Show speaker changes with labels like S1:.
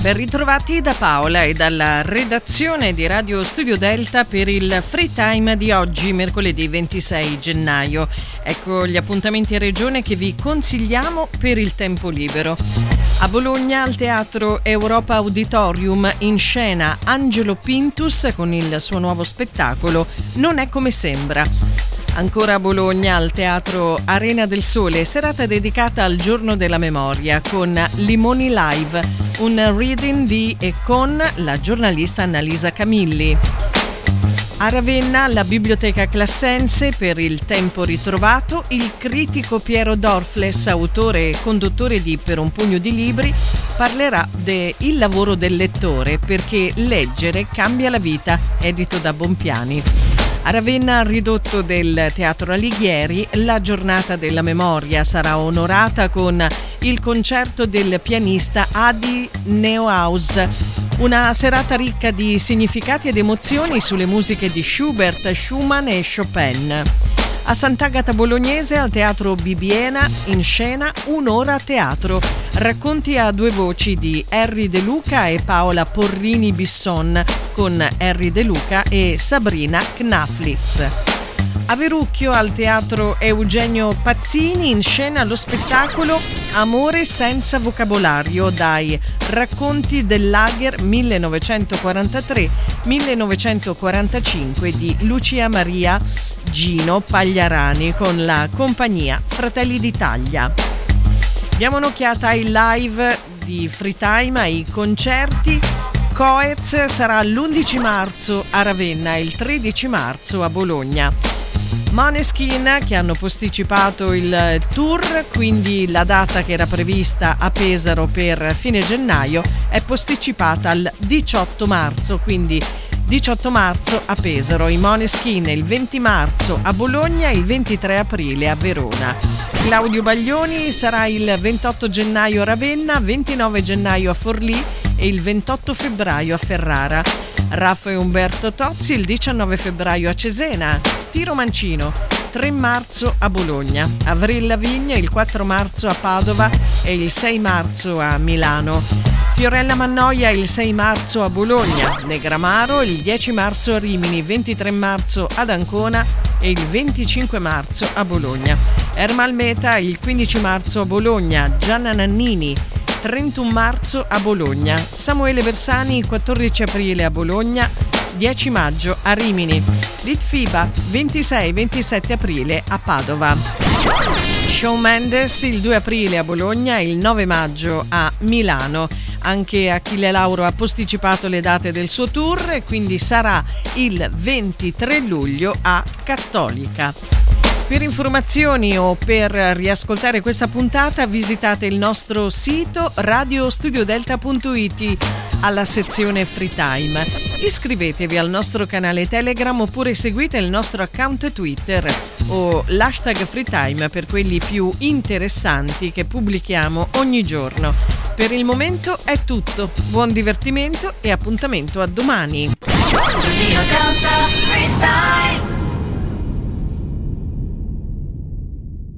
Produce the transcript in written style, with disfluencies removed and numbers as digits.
S1: Ben ritrovati da Paola e dalla redazione di Radio Studio Delta per il Free Time di oggi, mercoledì 26 gennaio. Ecco gli appuntamenti a regione che vi consigliamo per il tempo libero. A Bologna, al Teatro Europa Auditorium, in scena Angelo Pintus con il suo nuovo spettacolo Non è come sembra. Ancora a Bologna, al Teatro Arena del Sole, serata dedicata al Giorno della Memoria con Limoni Live, un reading di e con la giornalista Annalisa Camilli. A Ravenna, alla Biblioteca Classense, per il tempo ritrovato, il critico Piero Dorfles, autore e conduttore di Per un pugno di libri, parlerà del lavoro del lettore, perché leggere cambia la vita, edito da Bompiani. A Ravenna, al ridotto del Teatro Alighieri, la giornata della memoria sarà onorata con il concerto del pianista Adi Neuhaus. Una serata ricca di significati ed emozioni sulle musiche di Schubert, Schumann e Chopin. A Sant'Agata Bolognese, al Teatro Bibbiena, in scena Un'ora a teatro. Racconti a due voci di Henry De Luca e Paola Porrini Bisson, con Henry De Luca e Sabrina Knaflitz. A Verucchio, al Teatro Eugenio Pazzini, in scena lo spettacolo Amore senza vocabolario, dai Racconti del Lager 1943-1945 di Lucia Maria Gino Pagliarani con la compagnia Fratelli d'Italia. Diamo un'occhiata ai live di Free Time, ai concerti. Coez sarà l'11 marzo a Ravenna e il 13 marzo a Bologna. Måneskin, che hanno posticipato il tour, quindi la data che era prevista a Pesaro per fine gennaio è posticipata al 18 marzo, quindi 18 marzo a Pesaro, i Måneskin il 20 marzo a Bologna e il 23 aprile a Verona. Claudio Baglioni sarà il 28 gennaio a Ravenna, 29 gennaio a Forlì e il 28 febbraio a Ferrara. Raffa e Umberto Tozzi il 19 febbraio a Cesena. Tiro Mancino 3 marzo a Bologna. Avril Lavigne il 4 marzo a Padova e il 6 marzo a Milano. Fiorella Mannoia il 6 marzo a Bologna. Negramaro il 10 marzo a Rimini, 23 marzo ad Ancona e il 25 marzo a Bologna. Ermal Meta il 15 marzo a Bologna. Gianna Nannini 31 marzo a Bologna. Samuele Bersani il 14 aprile a Bologna, 10 maggio a Rimini. Litfiba 26-27 aprile a Padova. Shawn Mendes il 2 aprile a Bologna e il 9 maggio a Milano. Anche Achille Lauro ha posticipato le date del suo tour e quindi sarà il 23 luglio a Cattolica. Per informazioni o per riascoltare questa puntata visitate il nostro sito radiostudiodelta.it alla sezione Free Time. Iscrivetevi al nostro canale Telegram oppure seguite il nostro account Twitter o l'hashtag Free Time per quelli più interessanti che pubblichiamo ogni giorno. Per il momento è tutto. Buon divertimento e appuntamento a domani. Studio Delta Free Time.